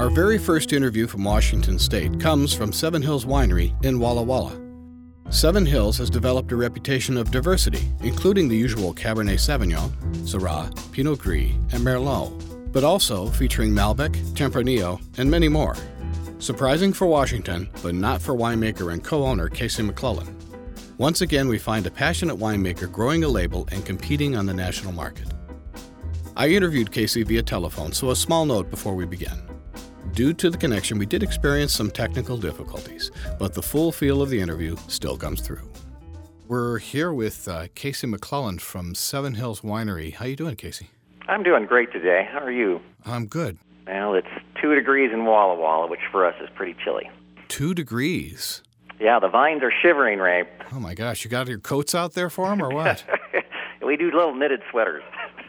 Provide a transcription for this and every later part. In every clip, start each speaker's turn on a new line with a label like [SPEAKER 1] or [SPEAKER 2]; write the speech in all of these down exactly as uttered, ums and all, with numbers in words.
[SPEAKER 1] Our very first interview from Washington State comes from Seven Hills Winery in Walla Walla. Seven Hills has developed a reputation of diversity, including the usual Cabernet Sauvignon, Syrah, Pinot Gris, and Merlot, but also featuring Malbec, Tempranillo, and many more. Surprising for Washington, but not for winemaker and co-owner Casey McClellan. Once again, we find a passionate winemaker growing a label and competing on the national market. I interviewed Casey via telephone, so a small note before we begin. Due to the connection, we did experience some technical difficulties, but the full feel of the interview still comes through. We're here with uh, Casey McClellan from Seven Hills Winery. How you doing, Casey?
[SPEAKER 2] I'm doing great today. How are you?
[SPEAKER 1] I'm good.
[SPEAKER 2] Well, it's two degrees in Walla Walla, which for us is pretty chilly.
[SPEAKER 1] Two degrees?
[SPEAKER 2] Yeah, the vines are shivering, Ray.
[SPEAKER 1] Oh, my gosh. You got your coats out there for them, or what?
[SPEAKER 2] We do little knitted sweaters.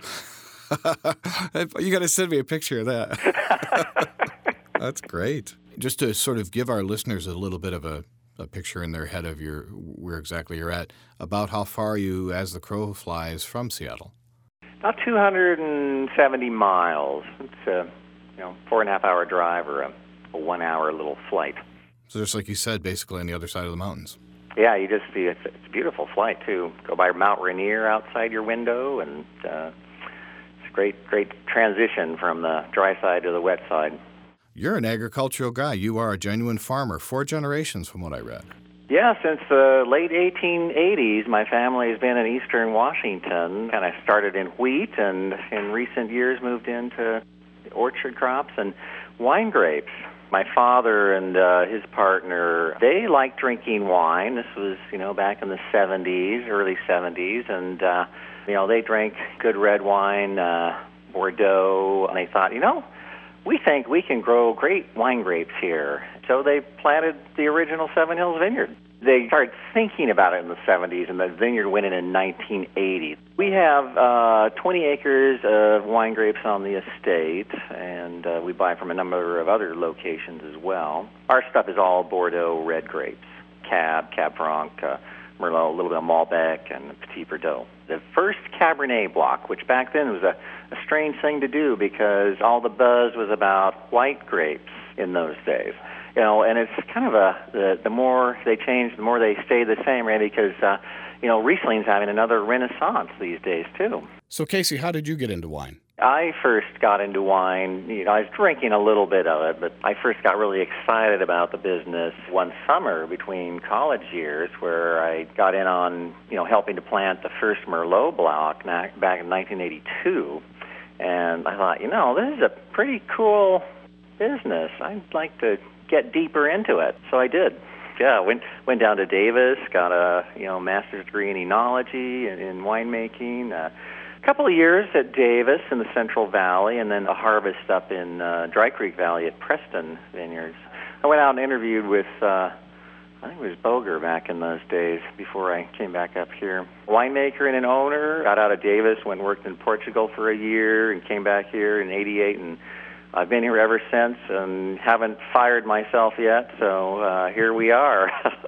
[SPEAKER 1] You got to send me a picture of that. That's great. Just to sort of give our listeners a little bit of a, a picture in their head of your where exactly you're at, about how far are you as the crow flies from Seattle?
[SPEAKER 2] About two hundred seventy miles. It's a you know four and a half hour drive or a, a one hour little flight. So
[SPEAKER 1] just like you said, basically on the other side of the mountains.
[SPEAKER 2] Yeah, you just see it's, it's a beautiful flight too. Go by Mount Rainier outside your window, and uh, it's a great, great transition from the dry side to the wet side.
[SPEAKER 1] You're an agricultural guy. You are a genuine farmer. Four generations, from what I read.
[SPEAKER 2] Yeah, since the late eighteen eighties, my family has been in eastern Washington. And I started in wheat, and in recent years moved into orchard crops and wine grapes. My father and uh, his partner, they liked drinking wine. This was, you know, back in the seventies, early seventies, and, uh, you know, they drank good red wine, uh, Bordeaux, and they thought, you know, we think we can grow great wine grapes here. So they planted the original Seven Hills Vineyard. They started thinking about it in the seventies, and the vineyard went in in nineteen eighty. We have uh, twenty acres of wine grapes on the estate, and uh, we buy from a number of other locations as well. Our stuff is all Bordeaux red grapes, Cab, Cab Franc, uh, Merlot, a little bit of Malbec, and Petit Verdot. The first Cabernet block, which back then was a, a strange thing to do because all the buzz was about white grapes in those days. You know, and it's kind of a, the, the more they change, the more they stay the same, right? Because, uh, you know, Riesling's having another renaissance these days, too.
[SPEAKER 1] So, Casey, how did you get into wine?
[SPEAKER 2] I first got into wine, you know, I was drinking a little bit of it, but I first got really excited about the business one summer between college years where I got in on, you know, helping to plant the first Merlot block back in nineteen eighty-two. And I thought, you know, this is a pretty cool business. I'd like to get deeper into it. So I did. Yeah, went went down to Davis, got a, you know, master's degree in enology and in winemaking. Uh, A couple of years at Davis in the Central Valley, and then a harvest up in uh, Dry Creek Valley at Preston Vineyards. I went out and interviewed with, uh, I think it was Boger back in those days before I came back up here. Winemaker and an owner, got out of Davis, went and worked in Portugal for a year, and came back here in eighty-eight, and I've been here ever since and haven't fired myself yet, so uh, here we are.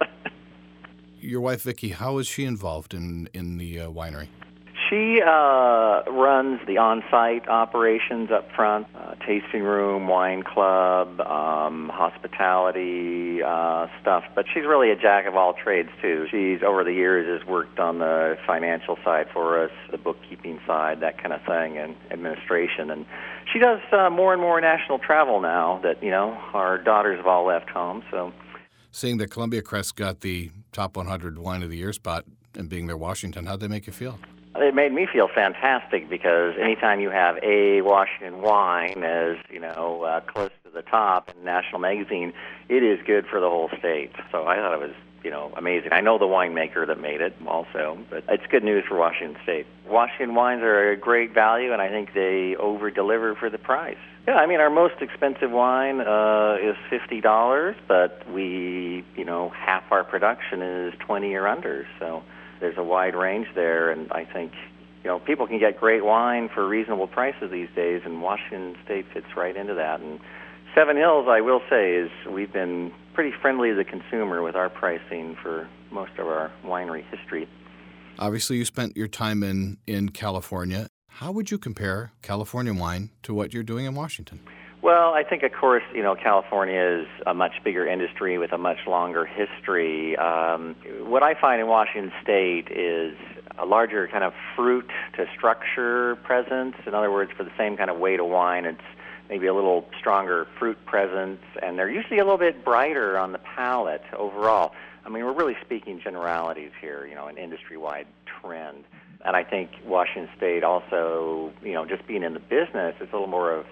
[SPEAKER 1] Your wife, Vicki, how is she involved in, in the uh, winery?
[SPEAKER 2] She uh, runs the on-site operations up front, uh, tasting room, wine club, um, hospitality uh, stuff. But she's really a jack of all trades, too. She's, over the years, has worked on the financial side for us, the bookkeeping side, that kind of thing, and administration. And she does uh, more and more national travel now that, you know, our daughters have all left home. So,
[SPEAKER 1] seeing that Columbia Crest got the top one hundred Wine of the Year spot and being their Washington, how'd they make you feel?
[SPEAKER 2] It made me feel fantastic because anytime you have a Washington wine as, you know, uh, close to the top in National Magazine, it is good for the whole state. So I thought it was, you know, amazing. I know the winemaker that made it also, but it's good news for Washington State. Washington wines are a great value, and I think they over-deliver for the price. Yeah, I mean, our most expensive wine uh, is fifty dollars, but we, you know, half our production is twenty or under, so there's a wide range there, and I think, you know, people can get great wine for reasonable prices these days, and Washington State fits right into that. And Seven Hills, I will say, is we've been pretty friendly to the consumer with our pricing for most of our winery history.
[SPEAKER 1] Obviously, you spent your time in, in California. How would you compare California wine to what you're doing in Washington?
[SPEAKER 2] Well, I think, of course, you know, California is a much bigger industry with a much longer history. Um, what I find in Washington State is a larger kind of fruit to structure presence. In other words, for the same kind of weight of wine, it's maybe a little stronger fruit presence, and they're usually a little bit brighter on the palate overall. I mean, we're really speaking generalities here, you know, an industry-wide trend. And I think Washington State also, you know, just being in the business, it's a little more of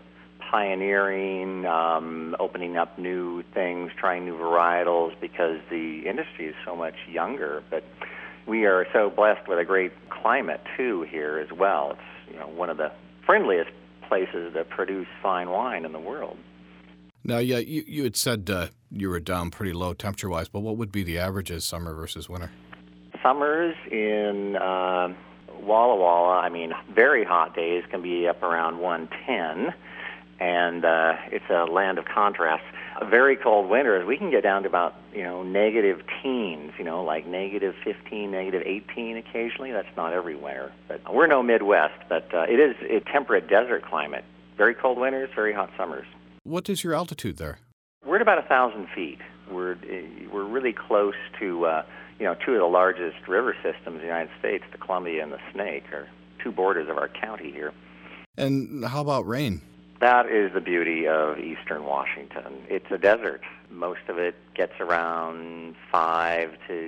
[SPEAKER 2] pioneering, um, opening up new things, trying new varietals, because the industry is so much younger. But we are so blessed with a great climate, too, here as well. It's, you know, one of the friendliest places to produce fine wine in the world.
[SPEAKER 1] Now, yeah, you, you had said uh, you were down pretty low temperature-wise, but what would be the averages summer versus winter?
[SPEAKER 2] Summers in uh, Walla Walla, I mean, very hot days can be up around one ten, and uh, it's a land of contrasts. Very cold winters, we can get down to about, you know, negative teens, you know, like negative fifteen, negative eighteen occasionally. That's not every winter. But we're no Midwest, but uh, it is a temperate desert climate. Very cold winters, very hot summers.
[SPEAKER 1] What is your altitude there?
[SPEAKER 2] We're at about one thousand feet. We're, we're really close to, uh, you know, two of the largest river systems in the United States, the Columbia and the Snake, are two borders of our county here.
[SPEAKER 1] And how about rain?
[SPEAKER 2] That is the beauty of eastern Washington. It's a desert. Most of it gets around five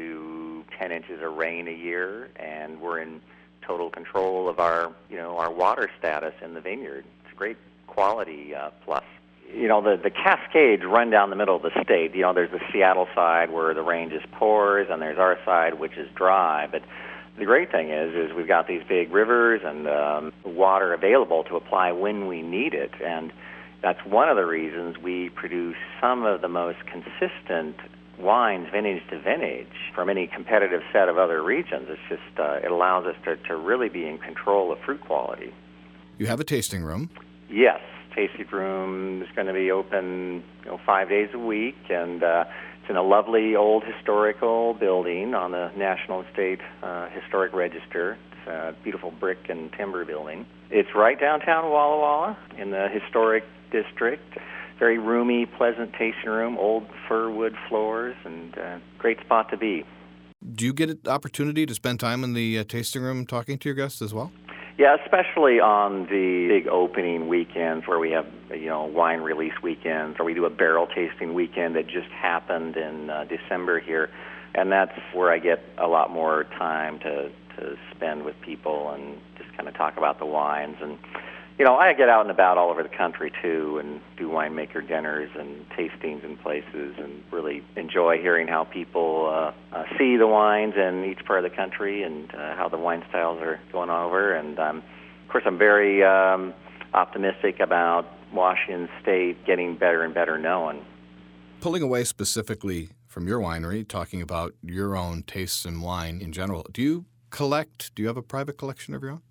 [SPEAKER 2] to ten inches of rain a year, and we're in total control of our, you know, our water status in the vineyard. It's a great quality uh, plus. You know, the, the Cascades run down the middle of the state. You know, there's the Seattle side where the rain just pours, and there's our side, which is dry. But the great thing is, is we've got these big rivers and um, water available to apply when we need it. And that's one of the reasons we produce some of the most consistent wines vintage to vintage from any competitive set of other regions. It's just, uh, it allows us to, to really be in control of fruit quality.
[SPEAKER 1] You have a tasting room?
[SPEAKER 2] Yes. Tasting room is going to be open, you know, five days a week, and uh, it's in a lovely old historical building on the National Estate uh, Historic Register. It's a beautiful brick and timber building. It's right downtown Walla Walla in the historic district. Very roomy, pleasant tasting room, old fir wood floors, and uh, great spot to be.
[SPEAKER 1] Do you get an opportunity to spend time in the uh, tasting room talking to your guests as well?
[SPEAKER 2] Yeah, especially on the big opening weekends where we have, you know, wine release weekends, or we do a barrel tasting weekend that just happened in uh, December here. And that's where I get a lot more time to, to spend with people and just kind of talk about the wines. And, you know, I get out and about all over the country, too, and do winemaker dinners and tastings in places, and really enjoy hearing how people uh, uh, see the wines in each part of the country and uh, how the wine styles are going over. And, um, of course, I'm very um, optimistic about Washington State getting better and better known.
[SPEAKER 1] Pulling away specifically from your winery, talking about your own tastes in wine in general, do you collect, do you have a private collection of your own?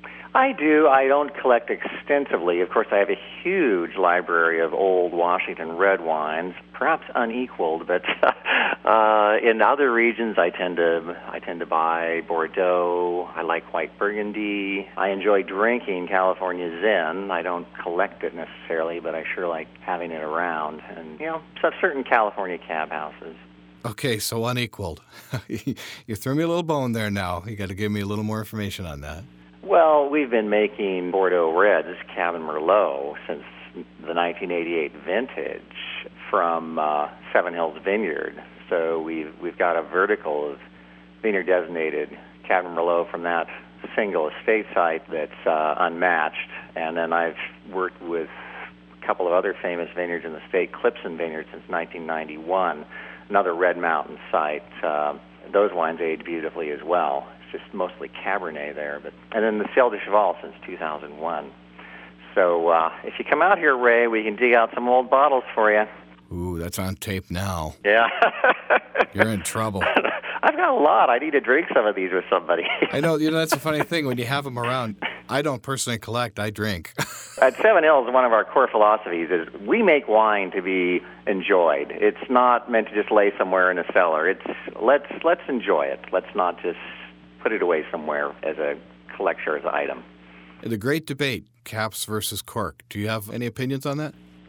[SPEAKER 2] I do. I don't collect extensively. Of course, I have a huge library of old Washington red wines, perhaps unequaled, but uh, in other regions I tend to I tend to buy Bordeaux. I like white Burgundy. I enjoy drinking California Zen. I don't collect it necessarily, but I sure like having it around. And, you know, so certain California cab houses.
[SPEAKER 1] Okay, so unequaled. You threw me a little bone there now. You got to give me a little more information on that.
[SPEAKER 2] Well, we've been making Bordeaux Reds, Cabernet Merlot, since the nineteen eighty-eight vintage from uh, Seven Hills Vineyard. So we've we've got a vertical of vineyard-designated Cabernet Merlot from that single estate site that's uh, unmatched. And then I've worked with a couple of other famous vineyards in the state, Clipson Vineyard since nineteen ninety-one, another Red Mountain site. Uh, those wines age beautifully as well. Just mostly Cabernet there, but and then the Ciel de Cheval since two thousand one. So uh, if you come out here, Ray, we can dig out some old bottles for you.
[SPEAKER 1] Ooh, that's on tape now.
[SPEAKER 2] Yeah.
[SPEAKER 1] You're in trouble.
[SPEAKER 2] I've got a lot. I need to drink some of these with somebody.
[SPEAKER 1] I know. You know, that's a funny thing. When you have them around, I don't personally collect. I drink.
[SPEAKER 2] At Seven Hills, one of our core philosophies is we make wine to be enjoyed. It's not meant to just lay somewhere in a cellar. It's let's let's enjoy it. Let's not just put it away somewhere as a collector's item.
[SPEAKER 1] The great debate, caps versus cork. Do you have any opinions on that?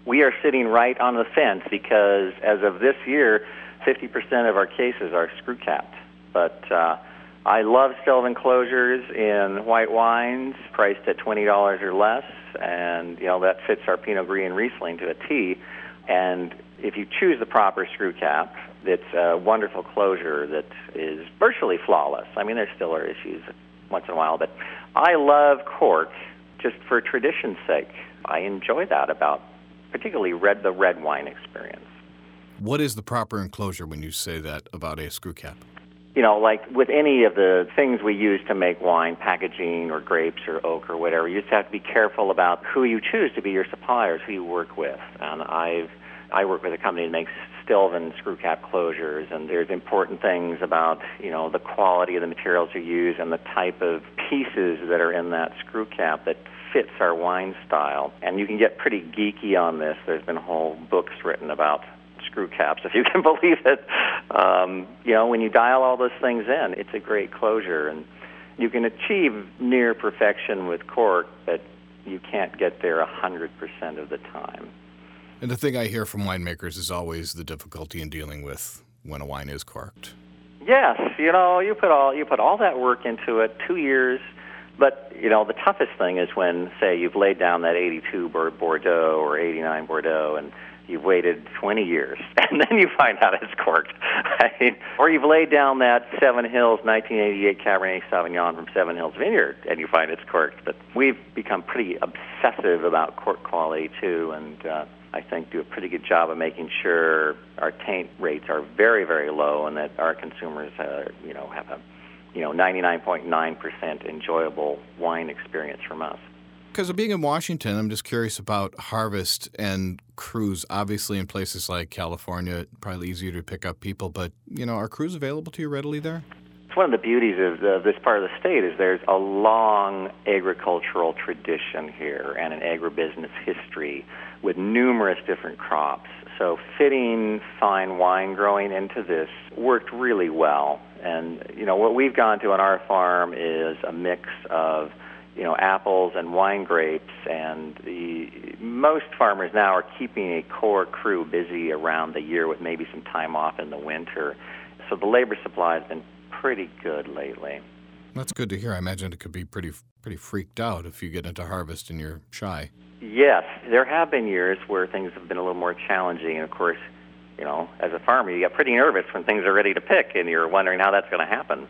[SPEAKER 2] we are sitting right on the fence because as of this year, fifty percent of our cases are screw capped. But uh, I love Stelvin closures in white wines priced at twenty dollars or less, and you know that fits our Pinot Gris and Riesling to a T. And if you choose the proper screw cap, it's a wonderful closure that is virtually flawless. I mean, there still are issues once in a while, but I love cork just for tradition's sake. I enjoy that about particularly red the red wine experience.
[SPEAKER 1] What is the proper enclosure when you say that about a screw cap?
[SPEAKER 2] You know, like with any of the things we use to make wine, packaging or grapes or oak or whatever, you just have to be careful about who you choose to be your suppliers, who you work with. And I've I work with a company that makes Stelvin screw cap closures, and there's important things about, you know, the quality of the materials you use and the type of pieces that are in that screw cap that fits our wine style. And you can get pretty geeky on this. There's been whole books written about screw caps, if you can believe it. Um, you know, when you dial all those things in, it's a great closure. And you can achieve near perfection with cork, but you can't get there one hundred percent of the time.
[SPEAKER 1] And the thing I hear from winemakers is always the difficulty in dealing with when a wine is corked.
[SPEAKER 2] Yes, you know, you put all you put all that work into it, two years. But, you know, the toughest thing is when, say, you've laid down that eighty-two Bordeaux or eighty-nine Bordeaux, and you've waited twenty years, and then you find out it's corked. I mean, or you've laid down that Seven Hills nineteen eighty-eight Cabernet Sauvignon from Seven Hills Vineyard, and you find it's corked. But we've become pretty obsessive about cork quality, too, and uh, I think do a pretty good job of making sure our taint rates are very, very low and that our consumers, uh, you know, have a, you know, ninety-nine point nine percent enjoyable wine experience from us.
[SPEAKER 1] Because of being in Washington, I'm just curious about harvest and crews. Obviously, in places like California, probably easier to pick up people, but, you know, are crews available to you readily there?
[SPEAKER 2] It's one of the beauties of the, this part of the state is there's a long agricultural tradition here and an agribusiness history with numerous different crops. So fitting fine wine growing into this worked really well. And, you know, what we've gone to on our farm is a mix of, you know, apples and wine grapes, and the most farmers now are keeping a core crew busy around the year with maybe some time off in the winter. So the labor supply has been pretty good lately.
[SPEAKER 1] That's good to hear. I imagine it could be pretty pretty freaked out if you get into harvest and you're shy.
[SPEAKER 2] Yes, there have been years where things have been a little more challenging. And of course, you know, as a farmer, you get pretty nervous when things are ready to pick, and you're wondering how that's going to happen.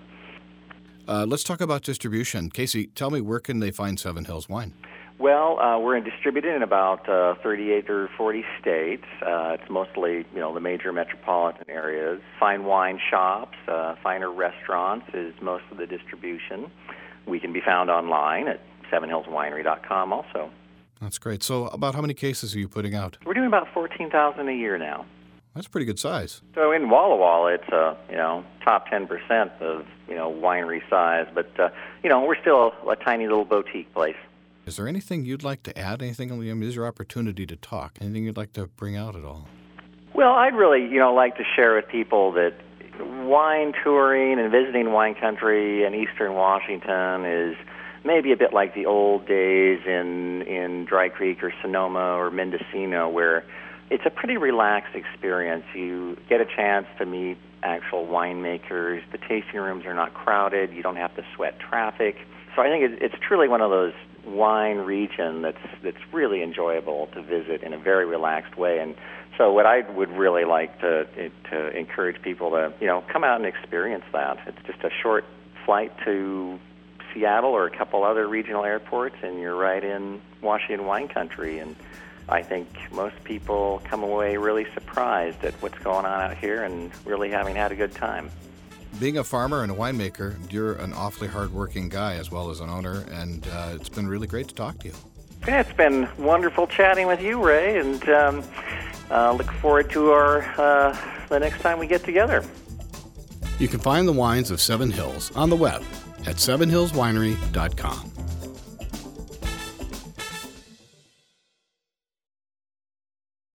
[SPEAKER 1] Uh, let's talk about distribution. Casey, tell me, where can they find Seven Hills Wine?
[SPEAKER 2] Well, uh, we're distributed in about uh, thirty-eight or forty states. Uh, it's mostly, you know, the major metropolitan areas. Fine wine shops, uh, finer restaurants is most of the distribution. We can be found online at seven hills winery dot com also.
[SPEAKER 1] That's great. So about how many cases are you putting out?
[SPEAKER 2] We're doing about fourteen thousand a year now.
[SPEAKER 1] That's pretty good size.
[SPEAKER 2] So in Walla Walla, it's a, you know, top ten percent of, you know, winery size. But, uh, you know, we're still a, a tiny little boutique place.
[SPEAKER 1] Is there anything you'd like to add? Anything? I mean, is your opportunity to talk? Anything you'd like to bring out at all?
[SPEAKER 2] Well, I'd really, you know, like to share with people that wine touring and visiting wine country in eastern Washington is maybe a bit like the old days in, in Dry Creek or Sonoma or Mendocino, where it's a pretty relaxed experience. You get a chance to meet actual winemakers. The tasting rooms are not crowded. You don't have to sweat traffic. So I think it's truly one of those wine region that's that's really enjoyable to visit in a very relaxed way. And so what I would really like to to encourage people to, you know, come out and experience that. It's just a short flight to Seattle or a couple other regional airports, and you're right in Washington wine country. And I think most people come away really surprised at what's going on out here and really having had a good time.
[SPEAKER 1] Being a farmer and a winemaker, you're an awfully hard-working guy as well as an owner, and uh, it's been really great to talk to you.
[SPEAKER 2] Yeah, it's been wonderful chatting with you, Ray, and um, uh, look forward to our uh, the next time we get together.
[SPEAKER 1] You can find the wines of Seven Hills on the web at seven hills winery dot com.